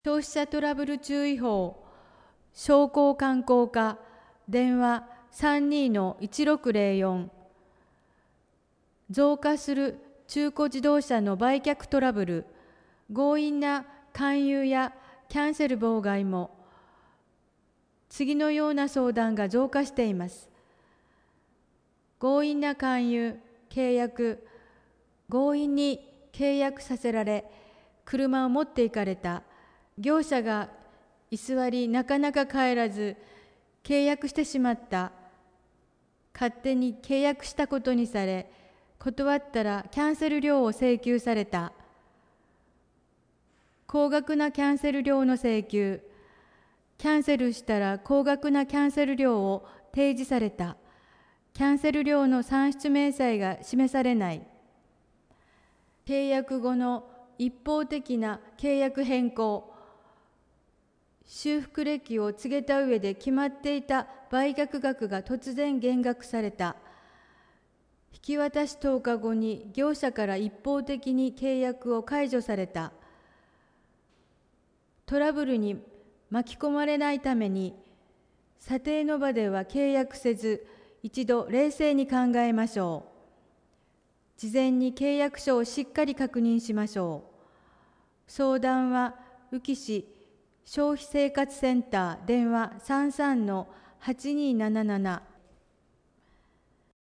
消費者トラブル注意報、商工観光課、電話32-1604、増加する中古自動車の売却トラブル、強引な勧誘やキャンセル妨害も、次のような相談が増加しています。強引な勧誘、契約、強引に契約させられ、車を持っていかれた。業者が居座り、なかなか帰らず、契約してしまった。勝手に契約したことにされ、断ったらキャンセル料を請求された。高額なキャンセル料の請求。キャンセルしたら高額なキャンセル料を提示された。キャンセル料の算出明細が示されない。契約後の一方的な契約変更。修復歴を告げた上で決まっていた売却額が突然減額された。引き渡し10日後に業者から一方的に契約を解除された。トラブルに巻き込まれないために、査定の場では契約せず、一度冷静に考えましょう。事前に契約書をしっかり確認しましょう。相談は宇城市消費生活センター電話33-8277